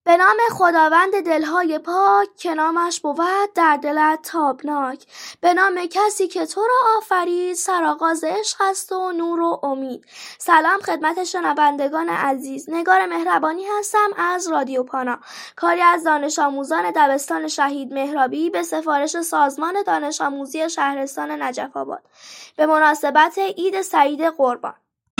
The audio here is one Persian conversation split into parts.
به نام خداوند دلهای پاک که نامش بود در دلت تابناک. به نام کسی که تو را آفرید، سرآغاز عشق است و نور و امید. سلام خدمت شنوندگان عزیز، نگار مهربانی هستم از رادیو پانا، کاری از دانش آموزان دبستان شهید مهرابی به سفارش سازمان دانش آموزی شهرستان نجف آباد به مناسبت عید سعید قربان.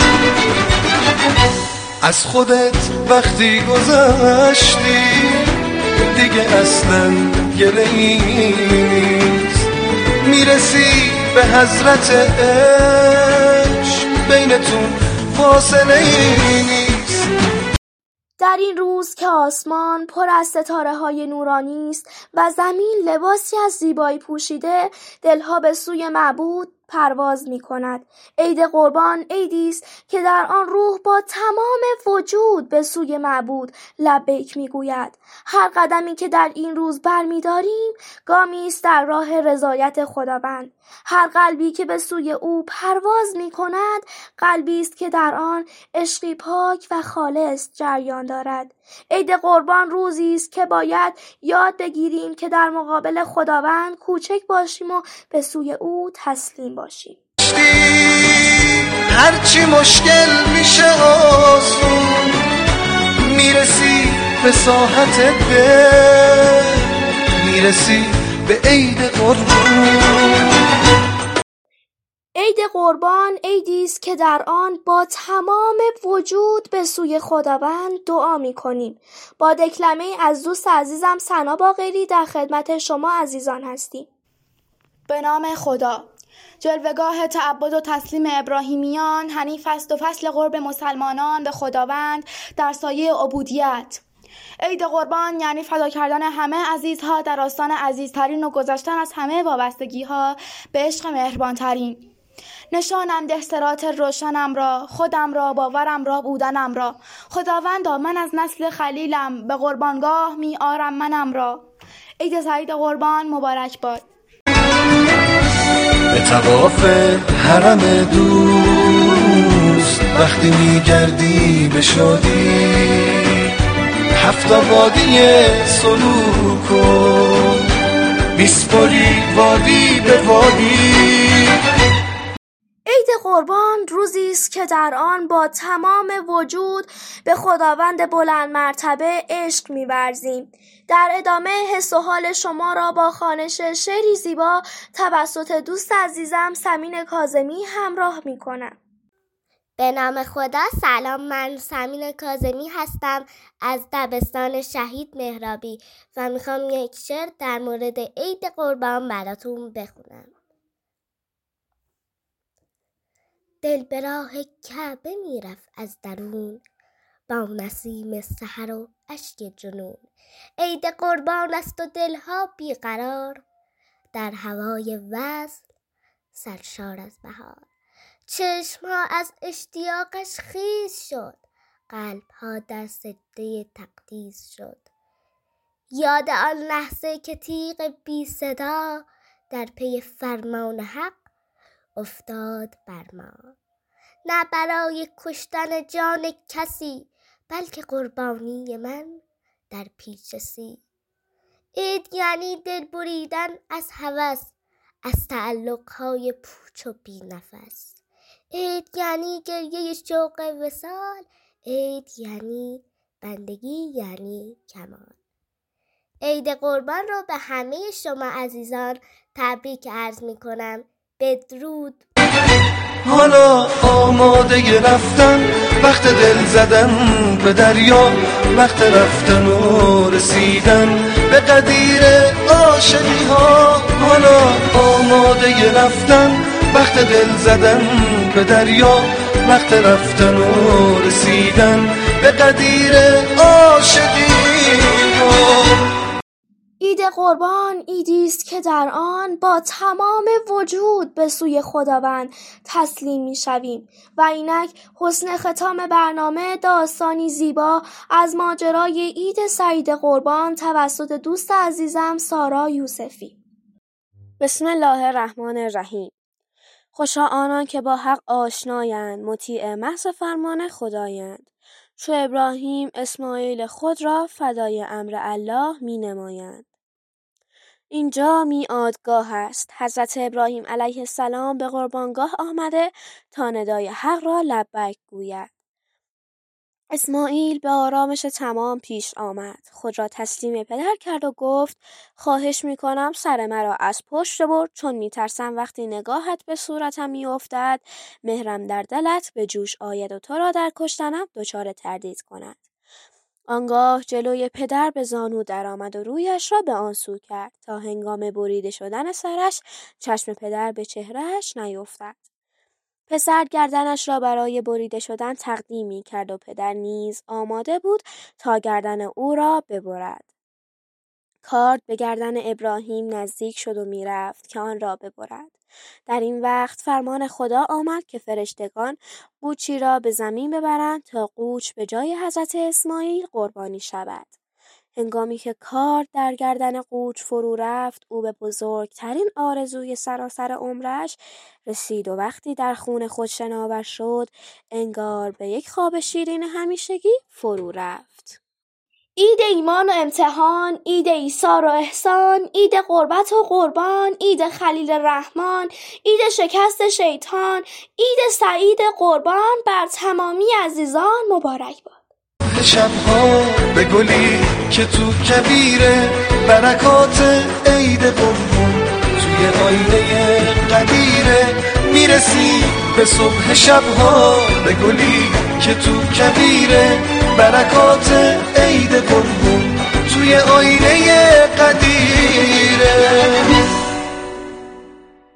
از خودت وقتی گذشتی دیگه اصلا گله‌ای نیست، میرسی به حضرت عشق، بینتون فاصله‌ای نیست. در این روز که آسمان پر از ستاره‌های نورانی است و زمین لباسی از زیبایی پوشیده، دلها به سوی معبود پرواز می کند. عید قربان عیدی است که در آن روح با تمام وجود به سوی معبود لبیک می گوید. هر قدمی که در این روز برمی داریم گامی است در راه رضایت خداوند. هر قلبی که به سوی او پرواز می کند قلبی است که در آن عشقی پاک و خالص جریان دارد. عید قربان روزی است که باید یاد بگیریم که در مقابل خداوند کوچک باشیم و به سوی او تسلیم باشیم. هرچی مشکل میشه آسون، میرسی به ساحت دل، میرسی به عید قربان. عید قربان عیدی است که در آن با تمام وجود به سوی خداوند دعا می‌کنیم. با دکلمه از دوست عزیزم سنا باقری در خدمت شما عزیزان هستیم. به نام خدا. جلوه‌گاه تعبد و تسلیم ابراهیمیان حنیف است و فصل قرب مسلمانان به خداوند در سایه عبودیت. عید قربان یعنی فدا کردن همه عزیزها در آستان عزیزترین و گذشتن از همه وابستگی‌ها به عشق مهربانترین. نشانم ده صراط روشنم را، خودم را، باورم را، بودنم را. خداوندا من از نسل خلیلم، به قربانگاه می آرم منم را. عید سعید قربان مبارک باد. به طواف حرم دوست وقتی میگردی به شادی، هفت وادی سلوک کن، میسپری وادی به وادی. عید قربان روزی است که در آن با تمام وجود به خداوند بلند مرتبه عشق می‌ورزیم. در ادامه حس و حال شما را با خوانش شعری زیبا توسط دوست عزیزم سمین کاظمی همراه می‌کنم. به نام خدا. سلام، من سمین کاظمی هستم از دبستان شهید مهرابی و میخوام یک شعر در مورد عید قربان براتون بخونم. دل به راه کعبه میرفت از درون، با نسیم سحر و اشک جنون. عید قربان است و دلها بیقرار، در هوای وصل سرشار از بهار. چشمها از اشتیاقش خیز شد، قلبها در سجده تقدیس شد. یاد آن لحظه که تیغ بی صدا در پی فرمان حق افتاد بر ما. نه برای کشتن جان کسی، بلکه قربانی من در پیش سی. عید یعنی دل بریدن از هوس، از تعلقهای پوچ و بی نفس. عید یعنی گریه شوق وصال، عید یعنی بندگی، یعنی کمال. عید قربان رو به همه شما عزیزان تبریک عرض می کنم. بدرود. حالا آماده رفتن، وقت دل زدن به دریا، وقت رفتن و رسیدن به قدیر عاشقی ها. حالا آماده رفتن، وقت دل زدن به دریا، وقت رفتن و رسیدن به قدیر عاشقی ها. عید قربان عیدی است که در آن با تمام وجود به سوی خداوند تسلیم می‌شویم و اینک حسن ختام برنامه داستانی زیبا از ماجرای عید سعید قربان توسط دوست عزیزم سارا یوسفی. بسم الله الرحمن الرحیم. خوشا آنان که با حق آشنایند، مطیع محض فرمان خدایند. چو ابراهیم اسماعیل خود را فدای امر الله می نمایند. اینجا میعادگاه است. حضرت ابراهیم علیه السلام به قربانگاه آمده تا ندای حق را لبیک گوید. اسماعیل به آرامش تمام پیش آمد. خود را تسلیم پدر کرد و گفت خواهش میکنم سر مرا از پشت ببر، چون میترسم وقتی نگاهت به صورتم میافتد مهرم در دلت به جوش آید و تو را در کشتنم دچار تردید کند. آنگاه جلوی پدر به زانو درآمد و رویش را به آن سو کرد تا هنگام بریده شدن سرش چشم پدر به چهرهش نیفتد. پسر گردنش را برای بریده شدن تقدیم می کرد و پدر نیز آماده بود تا گردن او را ببرد. کارد به گردن ابراهیم نزدیک شد و می رفت که آن را ببرد. در این وقت فرمان خدا آمد که فرشتگان قوچی را به زمین ببرند تا قوچ به جای حضرت اسماعیل قربانی شود. هنگامی که کارد در گردن قوچ فرو رفت، او به بزرگترین آرزوی سراسر عمرش رسید و وقتی در خون خود شناور شد انگار به یک خواب شیرین همیشگی فرو رفت. عید ایمان و امتحان، عید ایثار و احسان، عید قربت و قربان، عید خلیل رحمان، عید شکست شیطان، عید سعید قربان بر تمامی عزیزان مبارک باد. شبها به گلی که تو کبیره، برکات عید قربان توی آینه قدیره، میرسی به صبح شبها به گلی که تو کبیره، برکات عید قربان توی آینه قدیره.